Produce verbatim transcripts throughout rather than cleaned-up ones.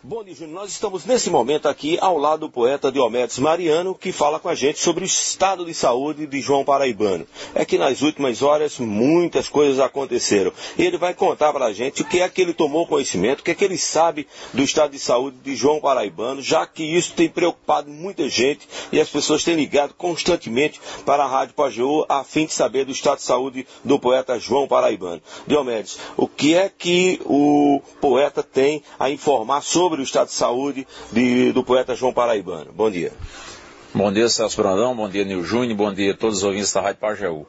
Bom dia, Júnior. Nós estamos nesse momento aqui ao lado do poeta Diomedes Mariano, que fala com a gente sobre o estado de saúde de João Paraibano. É que nas últimas horas muitas coisas aconteceram. E ele vai contar para a gente o que é que ele tomou conhecimento, o que é que ele sabe do estado de saúde de João Paraibano, já que isso tem preocupado muita gente e as pessoas têm ligado constantemente para a Rádio Pajeú a fim de saber do estado de saúde do poeta João Paraibano. Diomedes, o que é que o poeta tem a informar sobre o estado de saúde de, do poeta João Paraibano? Bom dia. Bom dia, Celso Brandão, bom dia, Nil Júnior, bom dia a todos os ouvintes da Rádio Pajeú.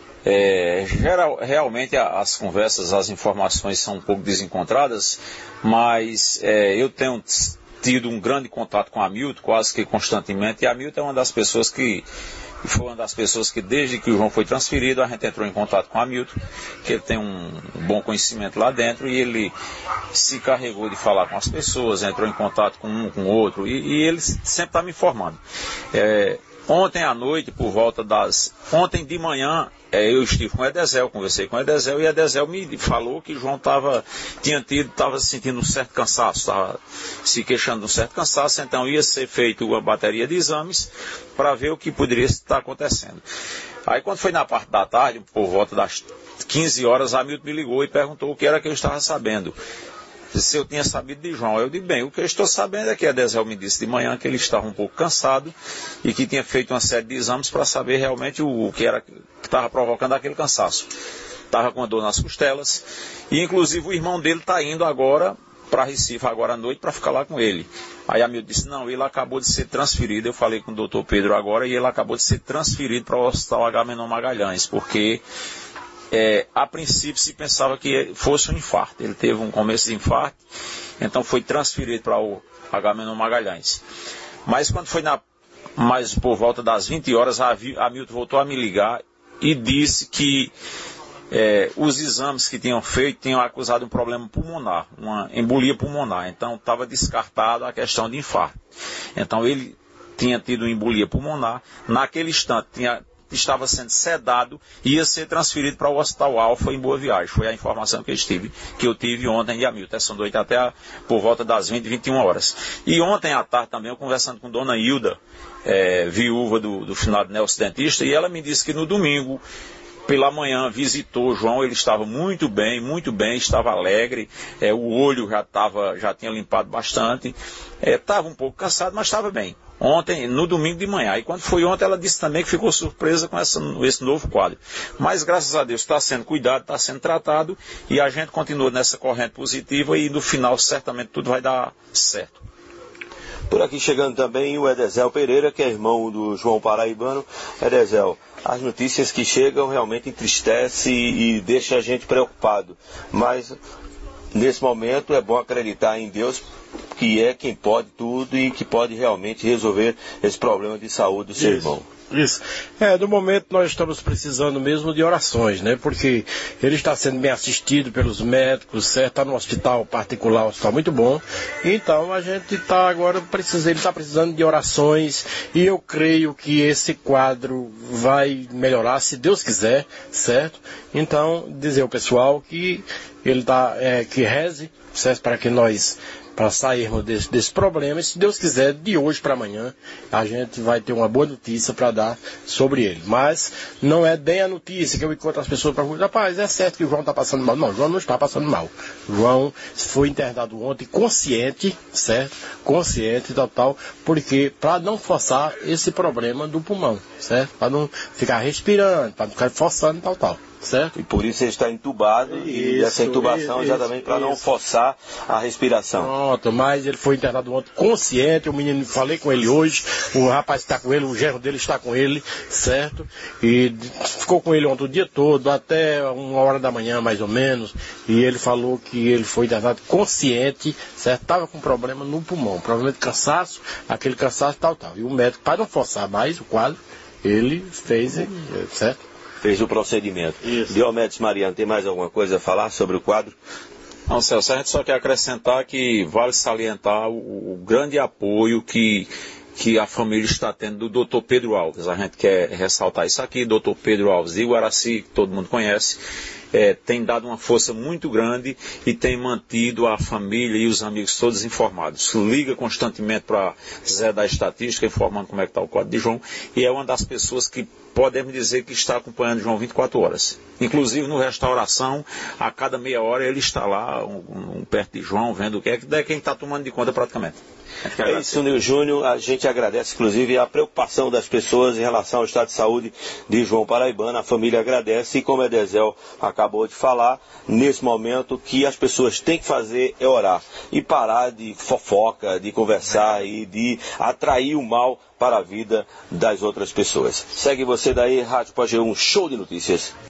É, geral, realmente as conversas, as informações são um pouco desencontradas, mas é, eu tenho tido um grande contato com a Hamilton, quase que constantemente, e a Hamilton é uma das pessoas que foi uma das pessoas que desde que o João foi transferido, a gente entrou em contato com o Hamilton, que ele tem um bom conhecimento lá dentro, e ele se carregou de falar com as pessoas, entrou em contato com um, com o outro, e, e ele sempre está me informando. É, ontem à noite, por volta das... Ontem de manhã, é, eu estive com o Edezel, conversei com o Edezel, e o Edezel me falou que o João tava, tinha tido, estava sentindo um certo cansaço, estava se queixando de um certo cansaço, então ia ser feita uma bateria de exames para ver o que poderia estar acontecendo. Aí quando foi na parte da tarde, por volta das quinze horas, a Hamilton me ligou e perguntou o que era que eu estava sabendo. Se eu tinha sabido de João. Eu disse, bem, o que eu estou sabendo é que a Edezel me disse de manhã que ele estava um pouco cansado e que tinha feito uma série de exames para saber realmente o, o que era que estava provocando aquele cansaço. Estava com a dor nas costelas e inclusive o irmão dele está indo agora para Recife, agora à noite, para ficar lá com ele. Aí a Hamilton disse, não, ele acabou de ser transferido, eu falei com o doutor Pedro agora, e ele acabou de ser transferido para o Hospital Agamenon Magalhães, porque... É, a princípio se pensava que fosse um infarto. Ele teve um começo de infarto, então foi transferido para o Agamenon Magalhães. Mas quando foi na, mais por volta das vinte horas, a Hamilton voltou a me ligar e disse que é, os exames que tinham feito tinham acusado um problema pulmonar, uma embolia pulmonar. Então estava descartada a questão de infarto. Então ele tinha tido uma embolia pulmonar. Naquele instante tinha estava sendo sedado e ia ser transferido para o Hospital Alfa em Boa Viagem. Foi a informação que eu tive, que eu tive ontem de Hamilton, essa noite até a, por volta das vinte, vinte e uma horas. E ontem à tarde também, eu conversando com Dona Hilda, é, viúva do, do finado Nelson Dentista, e ela me disse que no domingo, pela manhã, visitou o João, ele estava muito bem, muito bem, estava alegre, é, o olho já, tava, já tinha limpado bastante, estava é, um pouco cansado, mas estava bem. Ontem, no domingo de manhã. E quando foi ontem, ela disse também que ficou surpresa com essa, esse novo quadro. Mas, graças a Deus, está sendo cuidado, está sendo tratado, e a gente continua nessa corrente positiva e no final, certamente, tudo vai dar certo. Por aqui chegando também o Edezel Pereira, que é irmão do João Paraibano. Edezel, as notícias que chegam realmente entristecem e, e deixam a gente preocupado. Mas, nesse momento, é bom acreditar em Deus, que é quem pode tudo e que pode realmente resolver esse problema de saúde do seu irmão. Isso. É, no momento nós estamos precisando mesmo de orações, né? Porque ele está sendo bem assistido pelos médicos, certo? Está no hospital particular, um hospital muito bom. Então a gente está agora precisando, ele está precisando de orações e eu creio que esse quadro vai melhorar, se Deus quiser, certo? Então, dizer ao pessoal que ele tá, é, que reze, certo? Para que nós para sairmos desse, desse problema, e se Deus quiser, de hoje para amanhã, a gente vai ter uma boa notícia para dar sobre ele. Mas não é bem a notícia que eu encontro as pessoas para falar, rapaz, é certo que o João está passando mal. Não, o João não está passando mal. O João foi internado ontem consciente, certo? Consciente, total, porque para não forçar esse problema do pulmão, certo? Para não ficar respirando, para não ficar forçando, tal, tal. Certo? E por isso ele está entubado, isso, e essa intubação isso, exatamente para não forçar a respiração. Pronto, mas ele foi internado ontem consciente, o menino, falei com ele hoje, o rapaz está com ele, o genro dele está com ele, certo? E ficou com ele ontem o dia todo, até uma hora da manhã mais ou menos, e ele falou que ele foi internado consciente, certo? Estava com problema no pulmão, problema de cansaço, aquele cansaço tal, tal. E o médico, para não forçar mais o quadro, ele fez, certo? Fez o procedimento. Isso. Diomedes Mariano, tem mais alguma coisa a falar sobre o quadro? Não, Celso, a gente só quer acrescentar que vale salientar o, o grande apoio que, que a família está tendo do doutor Pedro Alves. A gente quer ressaltar isso aqui, doutor Pedro Alves de Guaraci, que todo mundo conhece. é, tem dado uma força muito grande e tem mantido a família e os amigos todos informados. Liga constantemente para Zé da Estatística, informando como é que está o Código de João, e é uma das pessoas que podemos dizer que está acompanhando João vinte e quatro horas. Inclusive no restauração, a cada meia hora ele está lá, um, um, perto de João, vendo o que é, que é quem está tomando de conta praticamente. É isso, Nil Júnior. A gente agradece, inclusive, a preocupação das pessoas em relação ao estado de saúde de João Paraibano. A família agradece e, como a Edezel acabou de falar, nesse momento, o que as pessoas têm que fazer é orar e parar de fofoca, de conversar e de atrair o mal para a vida das outras pessoas. Segue você daí, Rádio Pajé, um show de notícias.